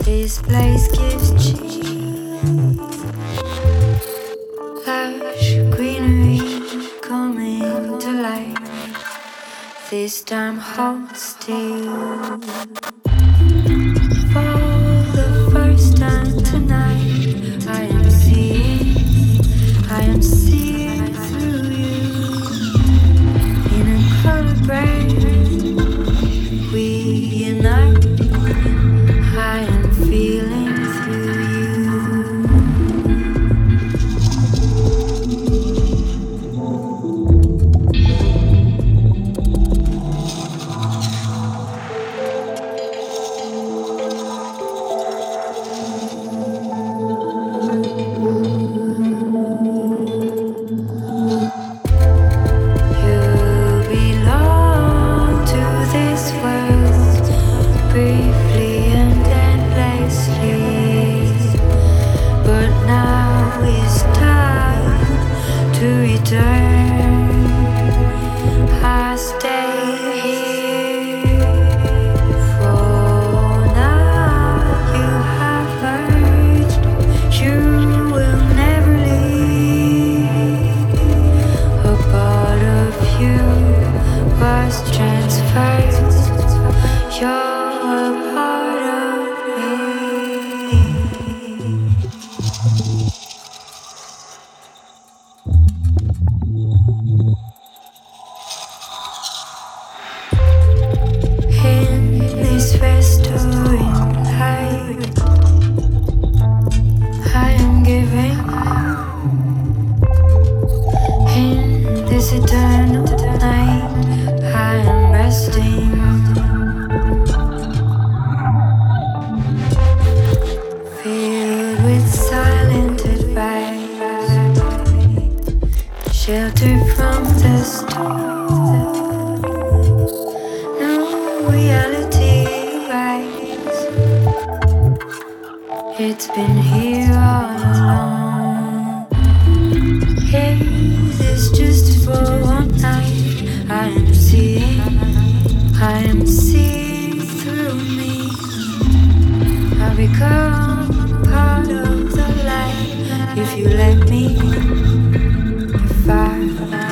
This place gives cheese, lush greenery coming to life. This time hold still. For the first time tonight, I am seeing through you. In a color brain, we unite. I am feeling through you. It's been here all along. Hey, this just for one night. I am seeing through me. I become part of the light. If you let me, if I